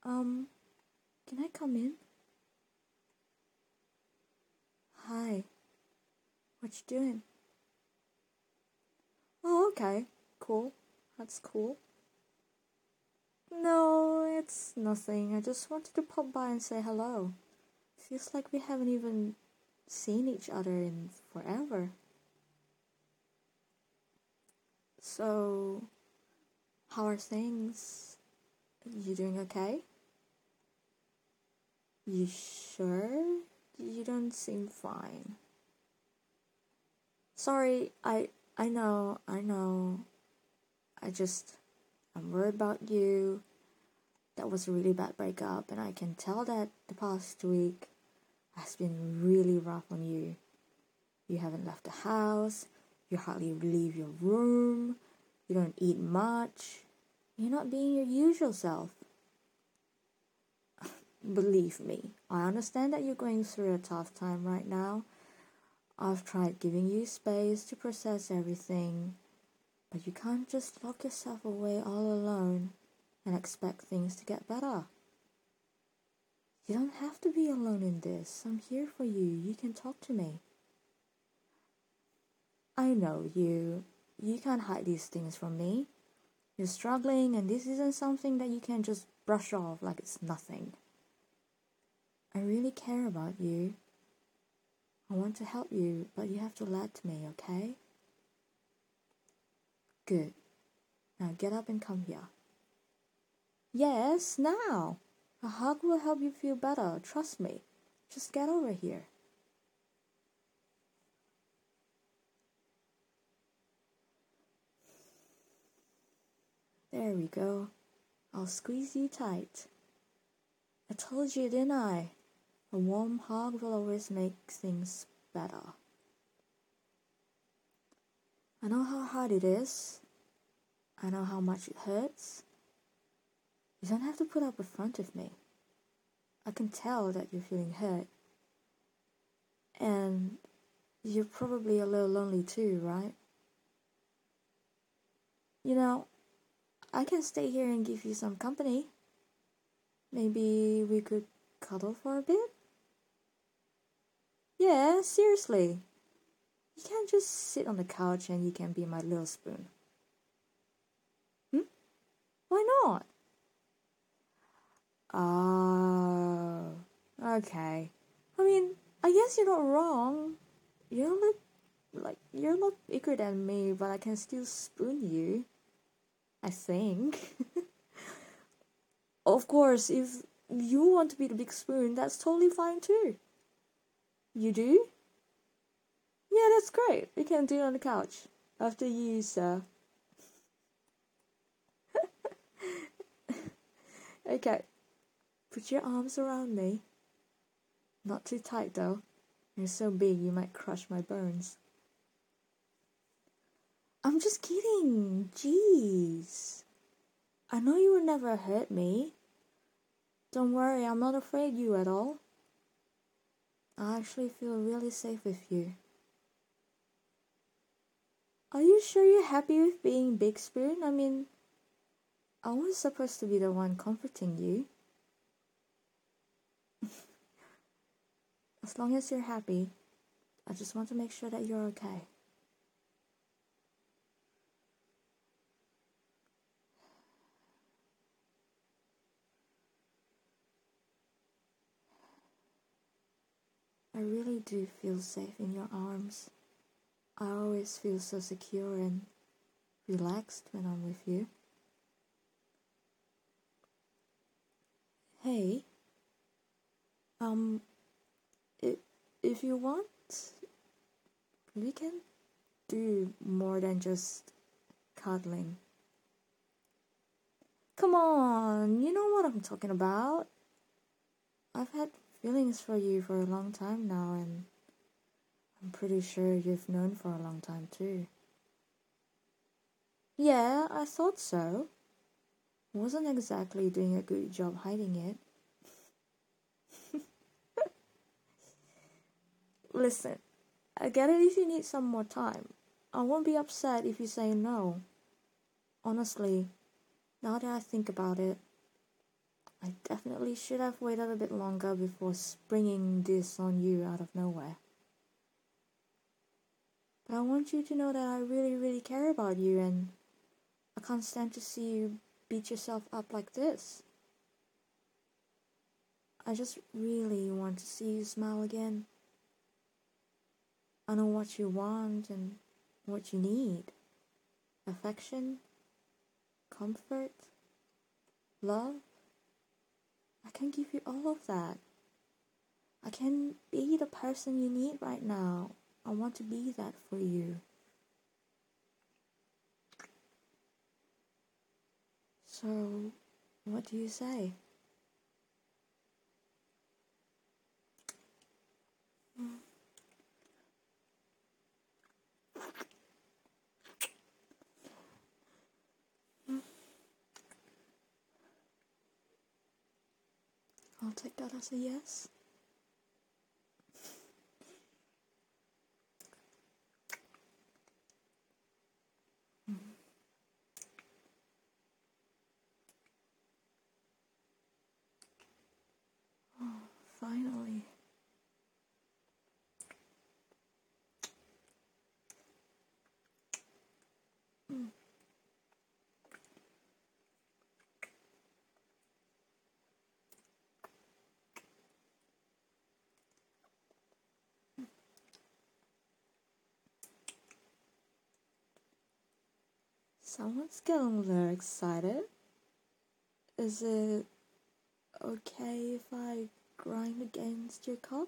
Um, can I come in? Hi, what you doing? Oh, okay, cool. That's cool. No, it's nothing. I just wanted to pop by and say hello. Feels like we haven't even seen each other in forever. So, how are things? You doing okay? You sure? You don't seem fine. Sorry, I know. I'm worried about you. That was a really bad breakup, and I can tell that the past week has been really rough on you. You haven't left the house, you hardly leave your room, you don't eat much, you're not being your usual self. Believe me, I understand that you're going through a tough time right now. I've tried giving you space to process everything, but you can't just lock yourself away all alone and expect things to get better. You don't have to be alone in this. I'm here for you. You can talk to me. I know you. You can't hide these things from me. You're struggling, and this isn't something that you can just brush off like it's nothing. I really care about you. I want to help you, but you have to let me, okay? Good. Now get up and come here. Yes, now. A hug will help you feel better. Trust me. Just get over here. There we go. I'll squeeze you tight. I told you, didn't I? A warm hug will always make things better. I know how hard it is. I know how much it hurts. You don't have to put up a front with me. I can tell that you're feeling hurt. And you're probably a little lonely too, right? You know, I can stay here and give you some company. Maybe we could cuddle for a bit? Yeah, seriously. You can't just sit on the couch and you can be my little spoon. Why not? Oh, okay. I mean, I guess you're not wrong. You're a lot bigger than me, but I can still spoon you. I think. Of course, if you want to be the big spoon, that's totally fine too. You do? Yeah, that's great. We can do it on the couch. After you, sir. Okay. Put your arms around me. Not too tight though. You're so big you might crush my bones. I'm just kidding. Jeez. I know you would never hurt me. Don't worry, I'm not afraid you at all. I actually feel really safe with you. Are you sure you're happy with being Big Spoon? I mean, I was supposed to be the one comforting you. As long as you're happy, I just want to make sure that you're okay. I really do feel safe in your arms. I always feel so secure and relaxed when I'm with you. Hey, um, if, if you want, we can do more than just cuddling. Come on, you know what I'm talking about. I've had feelings for you for a long time now, and I'm pretty sure you've known for a long time too. Yeah, I thought so. Wasn't exactly doing a good job hiding it. Listen, I get it if you need some more time. I won't be upset if you say no. Honestly, now that I think about it, I definitely should have waited a bit longer before springing this on you out of nowhere. But I want you to know that I really, really care about you, and I can't stand to see you beat yourself up like this. I just really want to see you smile again. I know what you want and what you need. Affection, comfort, love. I can give you all of that. I can be the person you need right now. I want to be that for you. So, what do you say? I'll take that as a yes. Oh, finally. Someone's getting a little excited. Is it okay if I grind against your cock?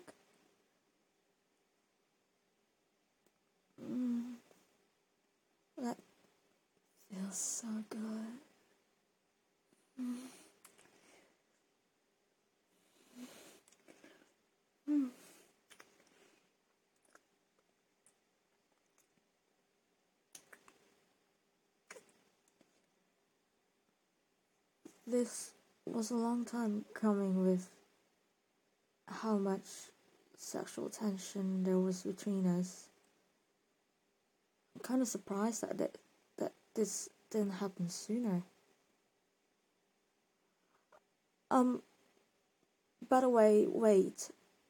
That feels so good. This was a long time coming with how much sexual tension there was between us. I'm kind of surprised that this didn't happen sooner. By the way, wait.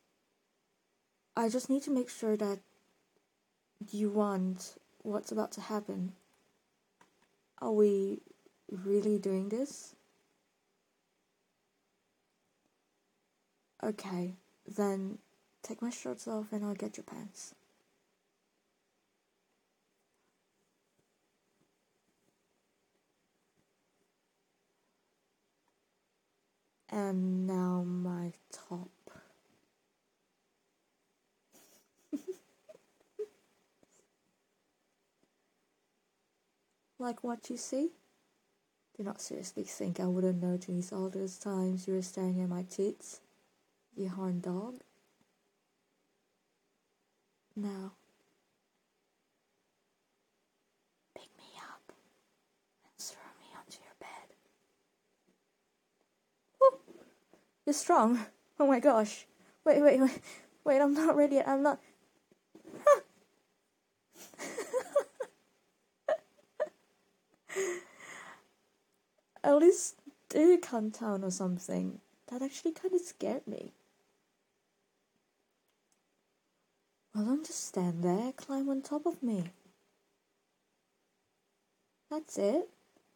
I just need to make sure that you want what's about to happen. Are we really doing this? Okay, then take my shorts off and I'll get your pants. And now my top. Like what you see? Do not seriously think I wouldn't notice all those times you were staring at my tits, you horn dog. Now, pick me up and throw me onto your bed. Woo! You're strong. Oh my gosh. Wait, I'm not ready yet. I'm not. At least do calm down or something. That actually kind of scared me. Well, don't just stand there, climb on top of me. That's it.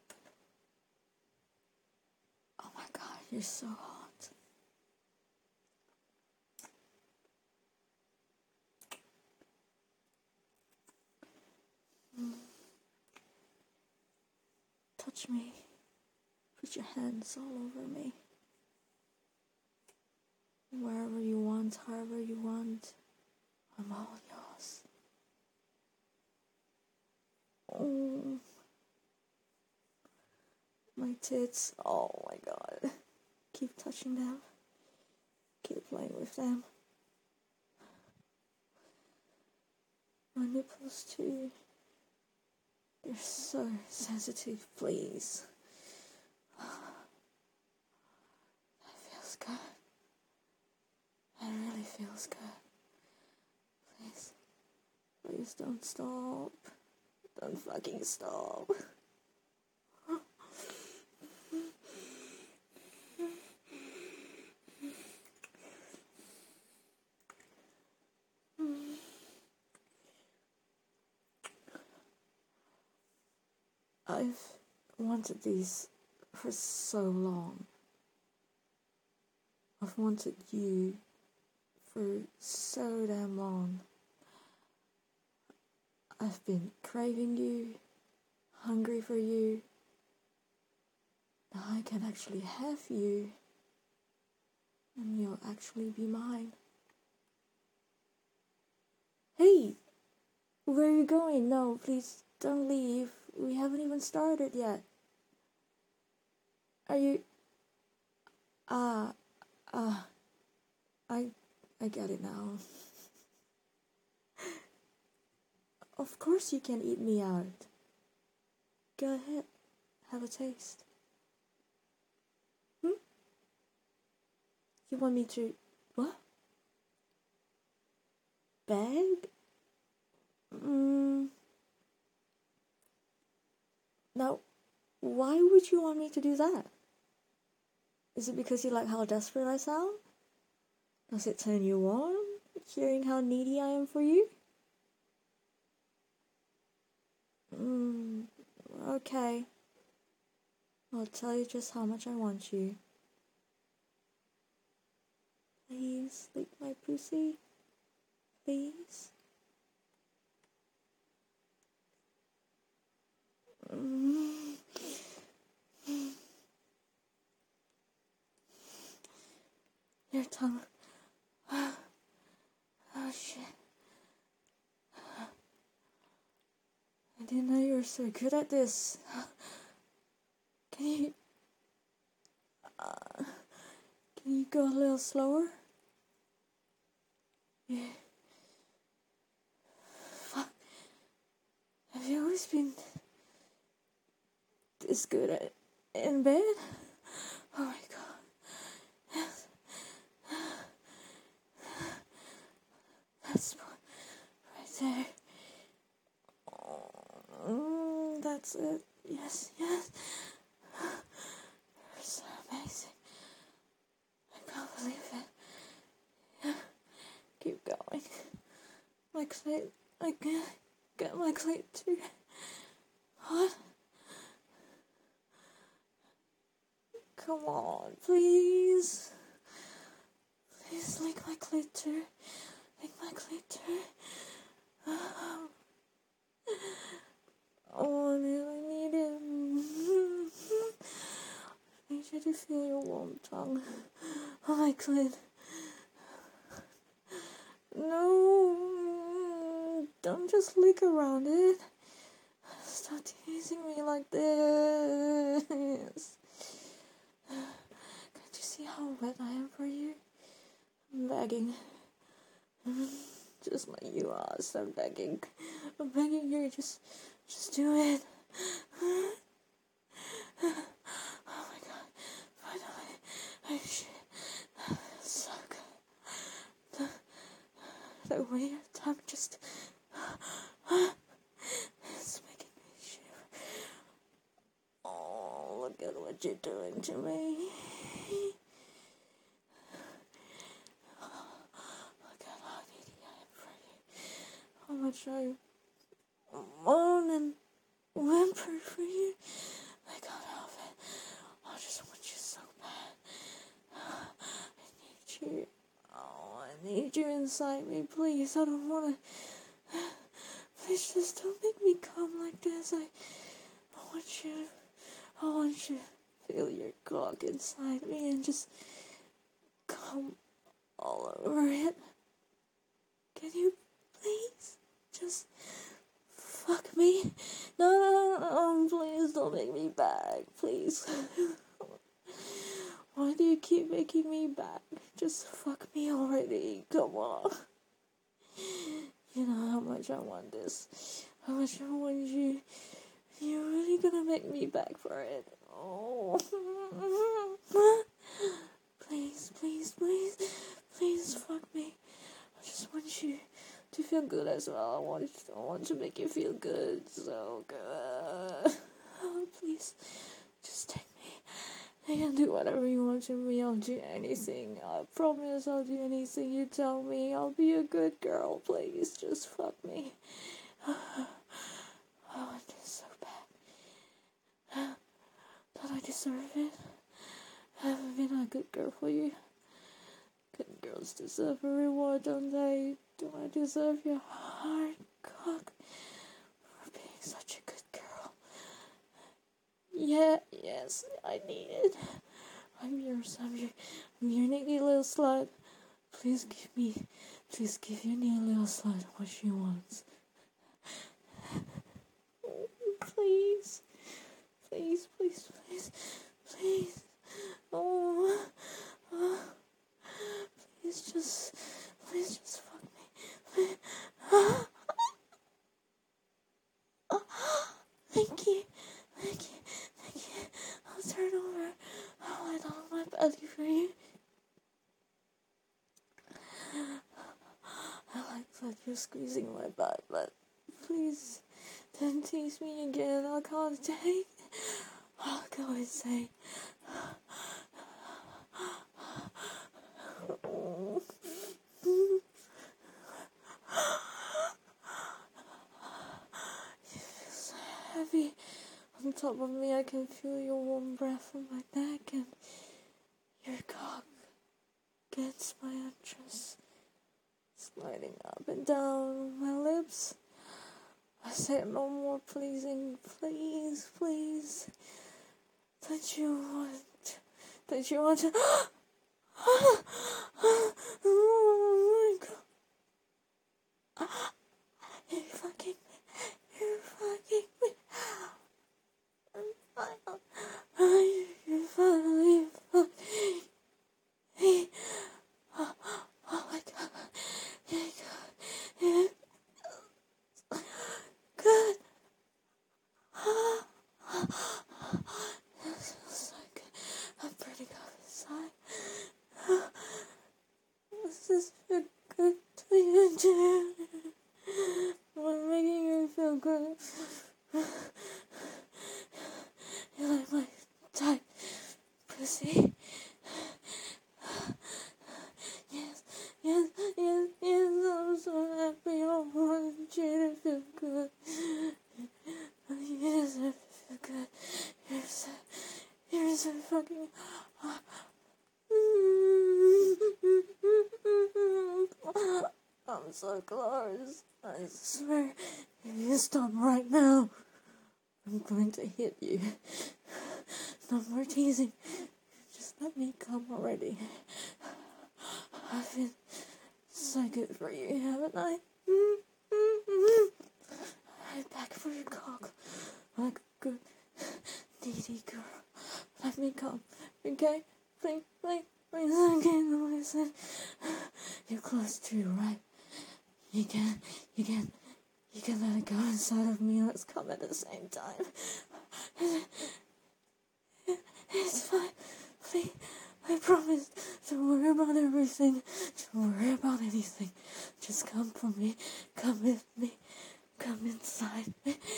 Oh my god, you're so hot. Touch me. Put your hands all over me. Wherever you want, however you want. I'm all yours. Oh, my tits. Oh my god. Keep touching them. Keep playing with them. My nipples too. They're so sensitive, please. That feels good. It really feels good. Please don't stop. Don't fucking stop. I've wanted these for so long. I've wanted you for so damn long. I've been craving you, hungry for you. Now I can actually have you, and you'll actually be mine. Hey, where are you going? No, please don't leave. We haven't even started yet. Are you... I get it now. Of course you can eat me out. Go ahead, have a taste. You want me to... What? Beg? Now, why would you want me to do that? Is it because you like how desperate I sound? Does it turn you on, hearing how needy I am for you? Okay. I'll tell you just how much I want you. Please lick my pussy. Please. Your tongue. Oh shit. I didn't know you were so good at this. Can you go a little slower? Yeah. Fuck. Have you always been this good at in bed? Oh my god. Yes. That's right there. That's it. Yes. You're so amazing. I can't believe it. Yeah. Keep going. My clit. I can't get my clit too. What? Come on, please. Please lick my clit too. Lick my clit too. Oh, I need it. I need you to feel your warm tongue on my clit. No, don't just lick around it. Stop teasing me like this. Can't you see how wet I am for you? I'm begging. Just like you are, so I'm begging. I'm begging you, just do it. Oh my god, finally. Oh shit, that feels so good. The way your tongue just... it's making me shiver. Oh, look at what you're doing to me. Look at how needy I am for you. How much I moan and whimper for you. I can't help it. I just want you so bad. I need you. Oh, I need you inside me, please. I don't want to... Please just don't make me come like this. I want you to feel your cock inside me and just come all over it. Can you please just fuck me? No, please don't make me back, please. Why do you keep making me back? Just fuck me already, come on. You know how much I want this. How much I want you. You're really gonna make me back for it. Oh. Please fuck me. I just want you to feel good as well. I want to make you feel good. So good. Oh, please. Just take me. You can do whatever you want to me. I'll do anything. I promise I'll do anything you tell me. I'll be a good girl. Please, just fuck me. I want this so bad. deserve it. I haven't been a good girl for you. Good girls deserve a reward, don't they? Do I deserve your hard cock for being such a good girl? Yes, I need it. I'm yours, I'm your needy little slut. Please give your needy little slut what she wants. Please. Oh, please just fuck me. Thank you. I'll turn over. I'll lie down on my belly for you. I like that you're squeezing my butt, but please don't tease me again. I can't take it. I'll go insane. You feel so heavy on top of me. I can feel your warm breath on my neck and your cock against my entrance, sliding up and down my lips. I said no more pleasing, please. Don't you want to? Oh my God. You're fucking me. You're finally fucking me. Oh my God. Good. This feels so good. I'm burning up inside. Does this feel good to you too? I'm making you feel good. You like my tight pussy? Yes, I'm so happy. I want you to feel good. You deserve to feel good. You're so fucking... I'm so close. I swear, if you stop right now, I'm going to hit you. No more teasing. Just let me come already. I've been so good for you, haven't I? I'm back for your cock. Like a good, needy girl. Let me come, okay? Please, again, listen. You're close too, right? You can let it go inside of me. Let's come at the same time. It's fine. Please, I promise. Don't worry about everything. Don't worry about anything. Just come for me. Come with me. Come inside.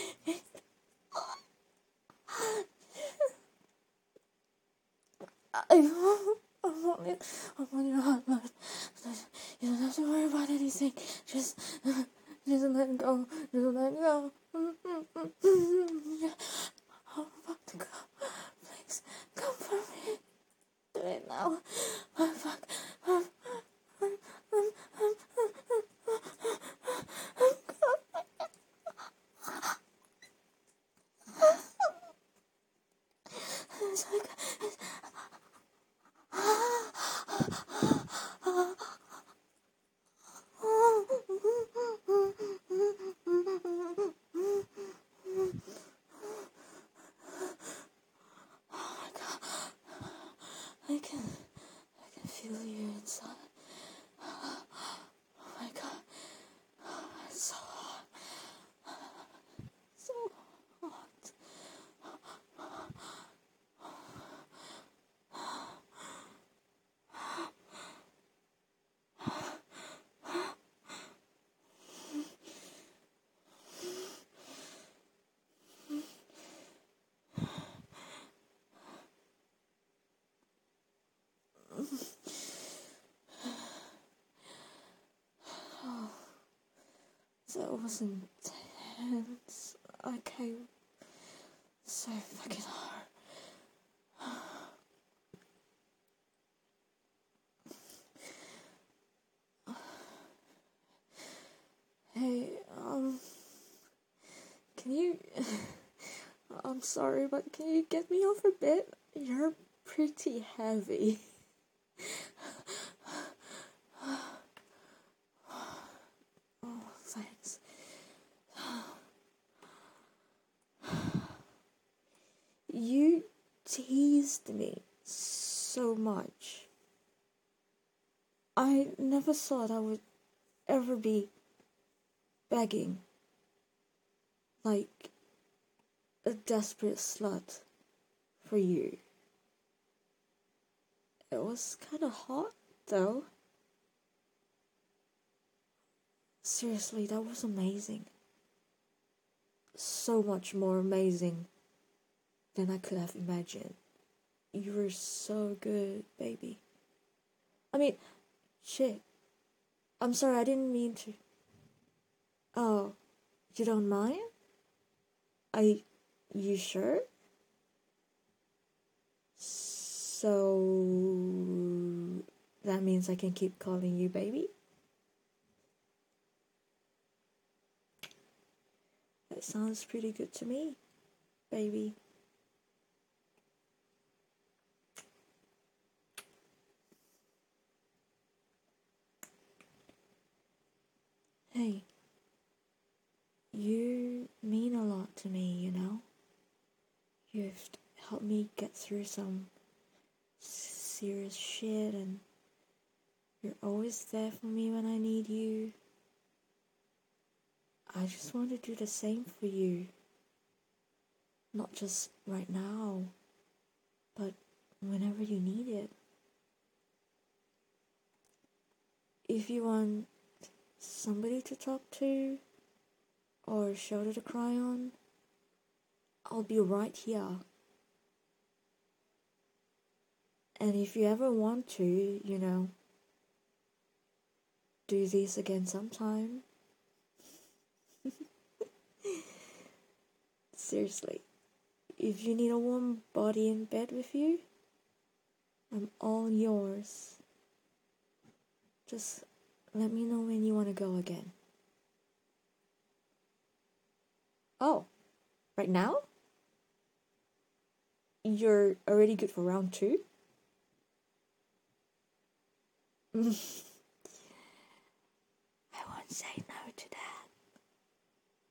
I want your heart, love. You don't have to worry about anything. Just let go. Just let go. I'm about to go. Please, come for me. Do it now. Fuck. It's like... I can feel you inside. Oh my God, it's so hot, so hot. Oh, that was intense. I came so fucking hard. Hey, can you... I'm sorry, but can you get me off a bit? You're pretty heavy. Oh, thanks. You teased me so much. I never thought I would ever be begging like a desperate slut for you. It was kind of hot, though. Seriously, that was amazing. So much more amazing than I could have imagined. You were so good, baby. I mean, shit. I'm sorry, I didn't mean to. Oh, you don't mind? You sure? So, that means I can keep calling you baby? That sounds pretty good to me, baby. Hey, you mean a lot to me, you know? You've helped me get through some serious shit, and you're always there for me when I need you. I just want to do the same for you. Not just right now, but whenever you need it. If you want somebody to talk to or a shoulder to cry on, I'll be right here. And if you ever want to, do this again sometime. Seriously, if you need a warm body in bed with you, I'm all yours. Just let me know when you want to go again. Oh, right now? You're already good for round 2? I won't say no to that.